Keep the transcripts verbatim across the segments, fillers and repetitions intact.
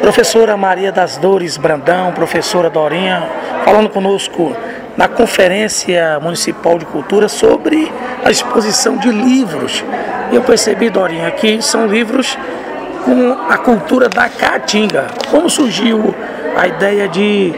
Professora Maria das Dores Brandão, professora Dorinha, falando conosco na Conferência Municipal de Cultura sobre a exposição de livros. Eu percebi, Dorinha, que são livros com a cultura da Caatinga. Como surgiu a ideia de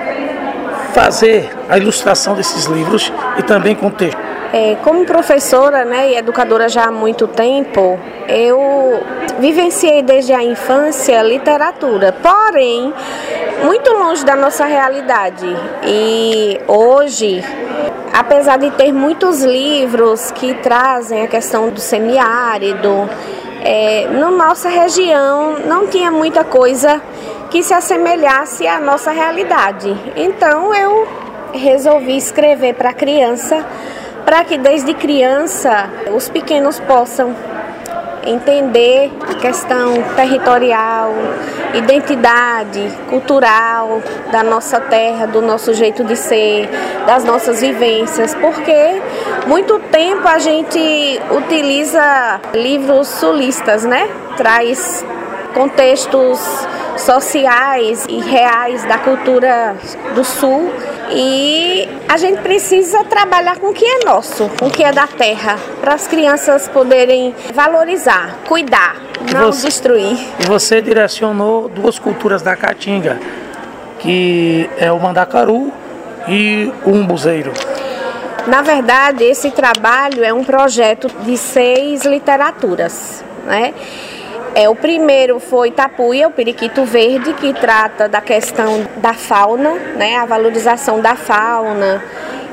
fazer a ilustração desses livros e também com texto? É, como professora, né, e educadora já há muito tempo, eu vivenciei desde a infância literatura, porém, muito longe da nossa realidade. E hoje, apesar de ter muitos livros que trazem a questão do semiárido, é, na nossa região não tinha muita coisa que se assemelhasse à nossa realidade. Então eu resolvi escrever para a criança, para que desde criança os pequenos possam entender a questão territorial, identidade cultural da nossa terra, do nosso jeito de ser, das nossas vivências, porque muito tempo a gente utiliza livros sulistas, né? Traz contextos sociais e reais da cultura do Sul, e a gente precisa trabalhar com o que é nosso, com o que é da terra, para as crianças poderem valorizar, cuidar, não você, destruir. E você direcionou duas culturas da Caatinga, que é o mandacaru e o umbuzeiro. Na verdade, esse trabalho é um projeto de seis literaturas, né? É, o primeiro foi Tapuia, o periquito verde, que trata da questão da fauna, né, a valorização da fauna.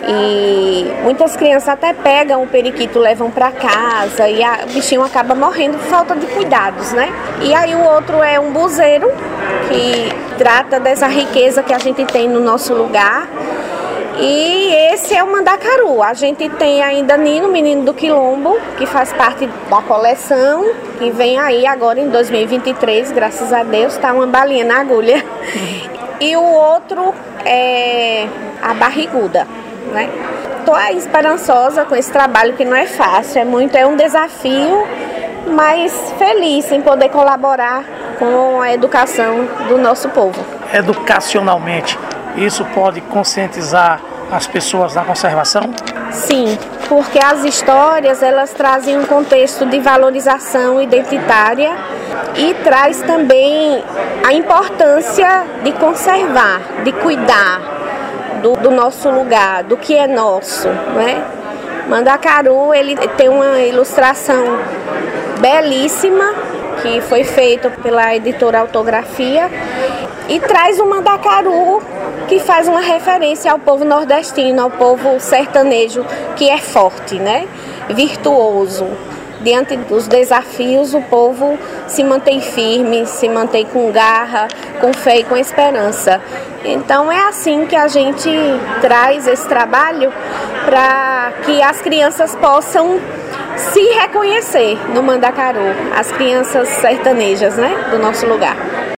E muitas crianças até pegam o periquito, levam para casa e a, o bichinho acaba morrendo por falta de cuidados, né? E aí o outro é um buzeiro, que trata dessa riqueza que a gente tem no nosso lugar. E esse é o mandacaru. A gente tem ainda Nino, menino do Quilombo, que faz parte da coleção, que vem aí agora em dois mil e vinte e três, graças a Deus, tá uma balinha na agulha. E o outro é a barriguda, né? Tô aí esperançosa com esse trabalho, que não é fácil, é muito, é um desafio, mas feliz em poder colaborar com a educação do nosso povo. Educacionalmente, isso pode conscientizar as pessoas na conservação? Sim, porque as histórias, elas trazem um contexto de valorização identitária e traz também a importância de conservar, de cuidar do, do nosso lugar, do que é nosso, né? Mandacaru, ele tem uma ilustração belíssima, que foi feita pela editora Autografia, e traz o mandacaru, que faz uma referência ao povo nordestino, ao povo sertanejo, que é forte, né? Virtuoso. Diante dos desafios, o povo se mantém firme, se mantém com garra, com fé e com esperança. Então é assim que a gente traz esse trabalho para que as crianças possam se reconhecer no mandacaru, as crianças sertanejas, né, do nosso lugar.